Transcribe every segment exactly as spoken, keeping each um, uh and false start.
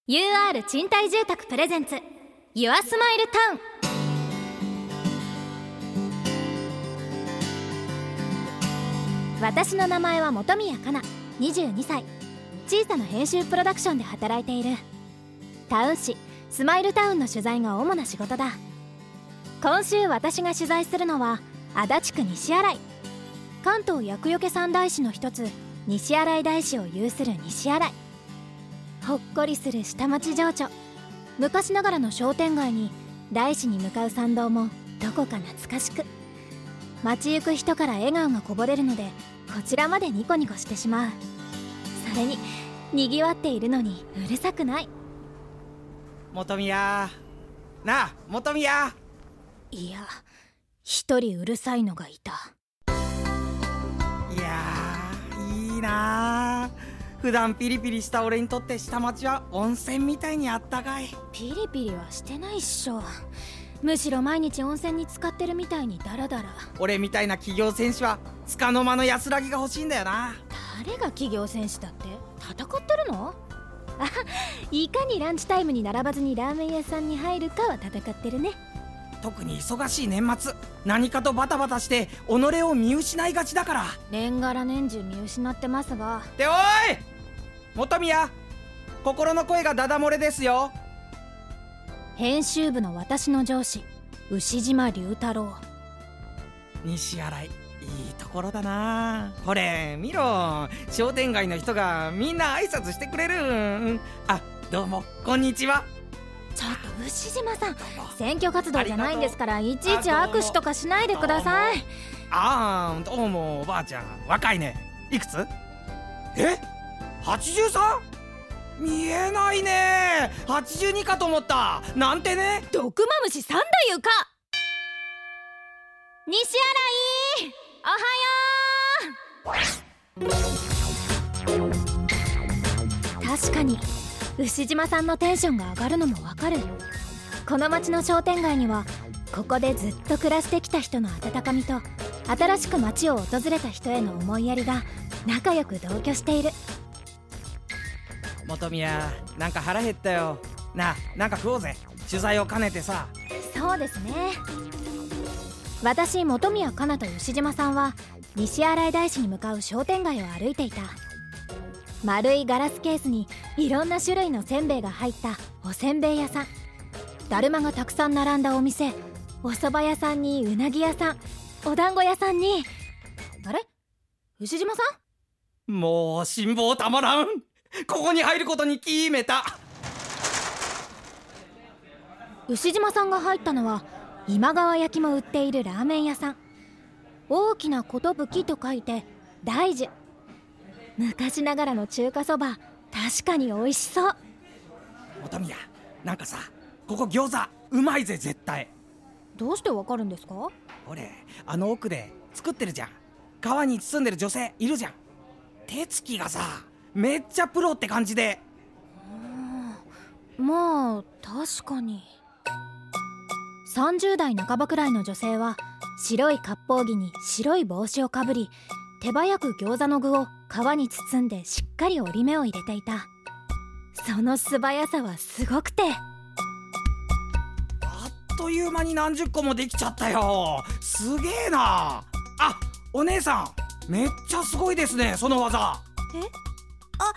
ユーアール 賃貸住宅プレゼンツユアスマイルタウン。私の名前は本宮かな、にじゅうにさい。小さな編集プロダクションで働いている。タウン誌スマイルタウンの取材が主な仕事だ。今週私が取材するのは足立区西新井。関東厄除け三大師の一つ西新井大師を有する西新井。ほっこりする下町情緒。昔ながらの商店街に大師に向かう参道もどこか懐かしく、街行く人から笑顔がこぼれるのでこちらまでニコニコしてしまう。それににぎわっているのにうるさくない。 本宮なあ、本宮。 いや、一人うるさいのがいた。 いやー、いいなあ。普段ピリピリした俺にとって下町は温泉みたいにあったかい。 ピリピリはしてないっしょ。むしろ毎日温泉に浸かってるみたいにダラダラ。 俺みたいな企業戦士は束の間の安らぎが欲しいんだよな。 誰が企業戦士だって？戦ってるの？あ、いかにランチタイムに並ばずにラーメン屋さんに入るかは戦ってるね。 特に忙しい年末、何かとバタバタして己を見失いがちだから。 年がら年中見失ってますが。 っておい本宮、心の声がダダ漏れですよ。 編集部の私の上司牛島龍太郎。 西新井、いいところだな。これ見ろ、商店街の人がみんな挨拶してくれる。あ、どうもこんにちは。 ちょっと牛島さん、選挙活動じゃないんですからいちいち握手とかしないでください。 ああ、どうもおばあちゃん、若いね。いくつ？え？ はちじゅうさん？ 見えないね。はちじゅうにかと思った。なんてね。 毒マムシ三太夫か。西新井、おはよう。確かに牛島さんのテンションが上がるのもわかる。この町の商店街にはここでずっと暮らしてきた人の温かみと新しく町を訪れた人への思いやりが仲良く同居している。 本宮、なんか腹減ったよ。なあ、なんか食おうぜ。取材を兼ねてさ。 そうですね。私本宮かなと牛島さんは西新井大師に向かう商店街を歩いていた。丸いガラスケースにいろんな種類のせんべいが入ったおせんべい屋さん、だるまがたくさん並んだお店、お蕎麦屋さんにうなぎ屋さん、お団子屋さんに。あれ、牛島さん？もう辛抱たまらん。ここに入ることに決めた。 牛島さんが入ったのは今川焼きも売っているラーメン屋さん。大きな寿と書いて大樹。昔ながらの中華そば、確かに美味しそう。 本宮、なんかさ、ここ餃子うまいぜ絶対。 どうしてわかるんですか？ 俺、あの奥で作ってるじゃん。皮に包んでる女性いるじゃん。手つきがさ、めっちゃプロって感じで。 まあ確かに。さんじゅう代半ばくらいの女性は白い割烹着に白い帽子をかぶり、手早く餃子の具を皮に包んでしっかり折り目を入れていた。その素早さはすごくて、 あっという間に何十個もできちゃったよ。すげえな。あ、お姉さん、めっちゃすごいですね、その技。 え？あ、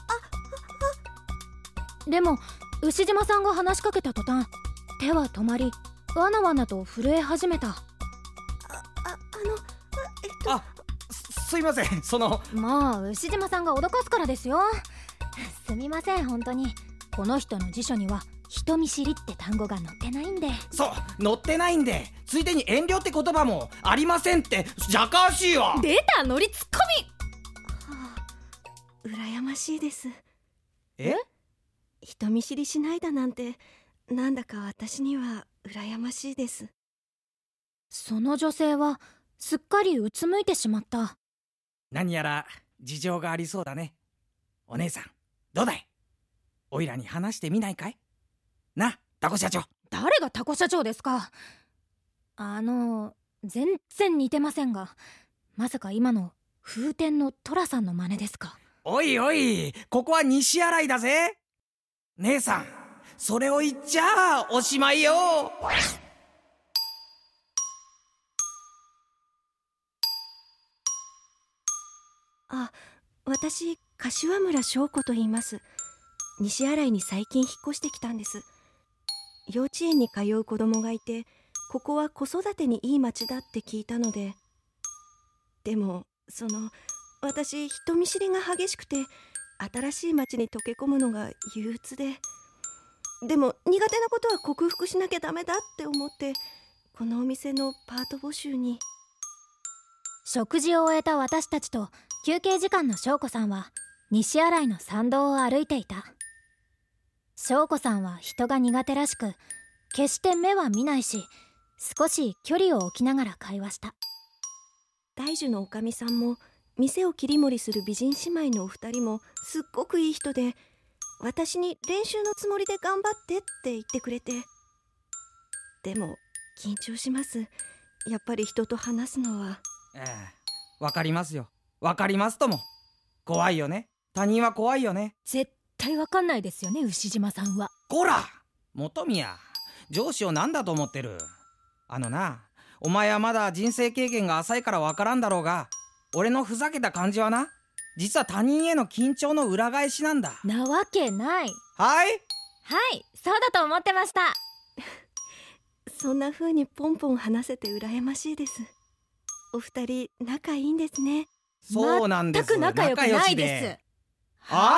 あ、でも牛島さんが話しかけた途端手は止まり、わなわなと震え始めた。あ、 あ、あの、えっとあ、す、すいません、その。 まあ牛島さんが脅かすからですよ。すみません、本当に。この人の辞書には人見知りって単語が載ってないんで。 そう、載ってないんで。ついでに遠慮って言葉もありませんって。じゃかしいわ。 出た、ノリツッコミ。 はあ、羨ましいです。 え？ 人見知りしないだなんて、なんだか私には羨ましいです。 その女性はすっかりうつむいてしまった。 何やら事情がありそうだね。お姉さん、どうだい？おいらに話してみないかい？な、タコ社長。 誰がタコ社長ですか？あの、全然似てませんが、まさか今の風天の寅さんの真似ですか？ おいおい、ここは西新井だぜ。 姉さん、それを言っちゃおしまいよ。 あ、私柏村翔子と言います。西新井に最近引っ越してきたんです。幼稚園に通う子供がいて、ここは子育てにいい町だって聞いたので。でもその私人見知りが激しくて、新しい町に溶け込むのが憂鬱で、でも苦手なことは克服しなきゃダメだって思って、このお店のパート募集に。 食事を終えた私たちと休憩時間の翔子さんは西新井の参道を歩いていた。翔子さんは人が苦手らしく、決して目は見ないし、少し距離を置きながら会話した。 大樹のおかみさんも店を切り盛りする美人姉妹のお二人もすっごくいい人で、私に練習のつもりで頑張ってって言ってくれて。でも緊張します。やっぱり人と話すのは。 ええ、わかりますよ。わかりますとも。怖いよね。他人は怖いよね。 絶対わかんないですよね、牛島さんは。 こら本宮、上司を何だと思ってる。あのな、お前はまだ人生経験が浅いからわからんだろうが、俺のふざけた感じはな、実は他人への緊張の裏返しなんだ。 なわけない。 はいはい、そうだと思ってました。 そんな風にポンポン話せて羨ましいです。お二人仲いいんですね。 そうなんです。 全く仲良くないです。 は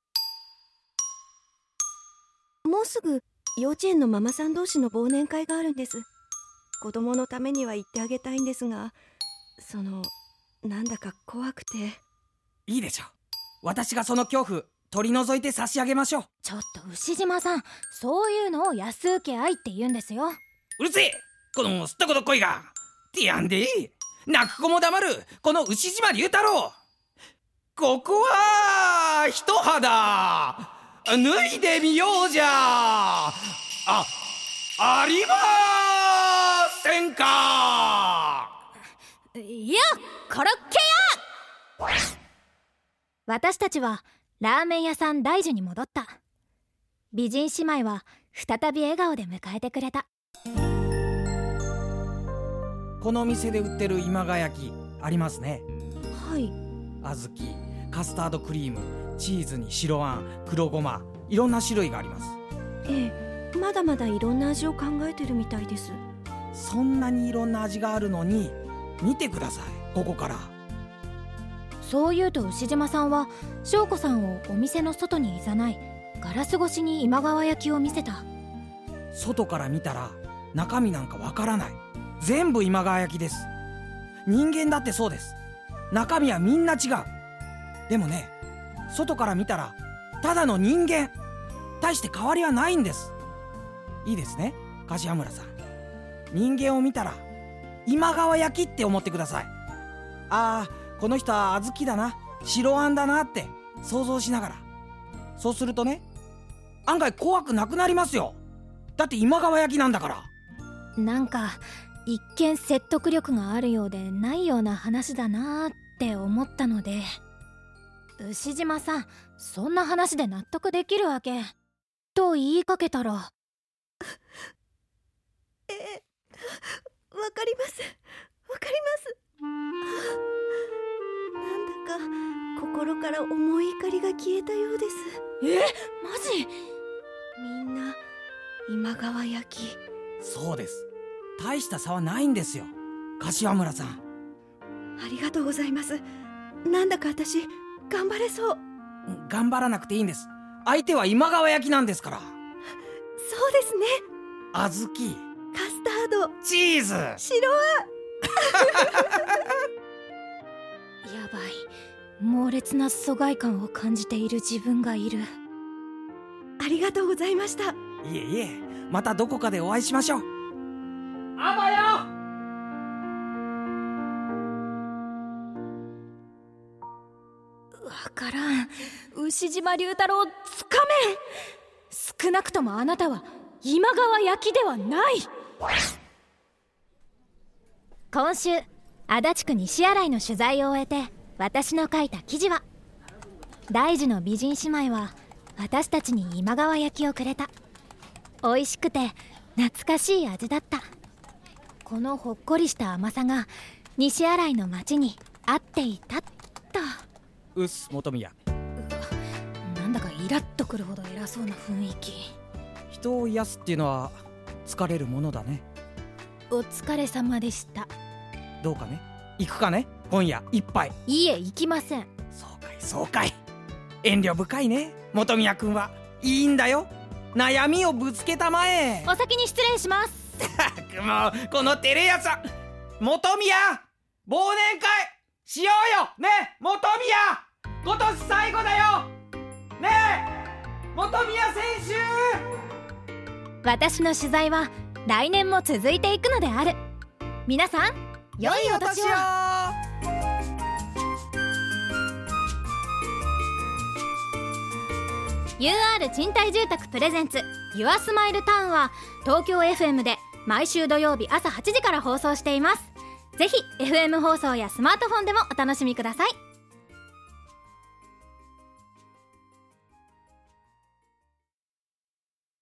あ？もうすぐ幼稚園のママさん同士の忘年会があるんです。子供のためには言ってあげたいんですが、そのなんだか怖くて。 いいでしょう。私がその恐怖取り除いて差し上げましょう。 ちょっと牛島さん、そういうのを安請け合いって言うんですよ。 うるせえ、このすったこと恋が。てやんで泣く子も黙るこの牛島龍太郎。ここは一肌脱いでみようじゃあありませんか。 いや、コロッケや。私たちはラーメン屋さん大樹に戻った。美人姉妹は再び笑顔で迎えてくれた。 この店で売ってる今川焼きありますね。 はい。 小豆、カスタードクリーム、チーズに白あん、黒ごま、いろんな種類があります。 ええ、まだまだいろんな味を考えてるみたいです。 そんなにいろんな味があるのに、見てください、ここから。 そう言うと牛島さんは翔子さんをお店の外に誘い、ガラス越しに今川焼きを見せた。 外から見たら中身なんかわからない。全部今川焼きです。人間だってそうです。中身はみんな違う。でもね、外から見たらただの人間、大して変わりはないんです。いいですね、柏村さん。人間を見たら今川焼きって思ってください。あー、この人は小豆だな、白あんだなって想像しながら。そうするとね、案外怖くなくなりますよ。だって今川焼きなんだから。 なんか一見説得力があるようでないような話だなーって思ったので。牛島さん、そんな話で納得できるわけと言いかけたら。 ええ、わかります、わかります。なんだか心から重い怒りが消えたようです。 え、マジ？ みんな今川焼き。 そうです。大した差はないんですよ、柏村さん。 ありがとうございます。なんだか私頑張れそう。 頑張らなくていいんです。相手は今川焼きなんですから。 そうですね。 小豆、 カスタード、 チーズ、 白あんやばい、猛烈な疎外感を感じている自分がいる。 ありがとうございました。 いえいえ、またどこかでお会いしましょう。あばよ。 わからん。牛島龍太郎つかめん。少なくともあなたは今川焼きではない。今週足立区西新井の取材を終えて、私の書いた記事は、大樹の美人姉妹は私たちに今川焼きをくれた。美味しくて懐かしい味だった。このほっこりした甘さが西新井の町に合っていたと。 うっす本宮。 なんだかイラッとくるほど偉そうな雰囲気。 人を癒すっていうのは疲れるものだね。 お疲れ様でした。 どうかね、行くかね、今夜一杯。 いいえ、行きません。 そうかいそうかい、遠慮深いね本宮君は。いいんだよ、悩みをぶつけたまえ。 お先に失礼します。 もうこの照れ屋さん。本宮、忘年会しようよねえ本宮、今年最後だよねえ本宮選手。 私の取材は来年も続いていくのである。皆さん、良いお年を。ユーアール 賃貸住宅プレゼンツユアスマイルタウンは東京 エフエム で毎週土曜日朝はちじから放送しています。ぜひ エフエム 放送やスマートフォンでもお楽しみください。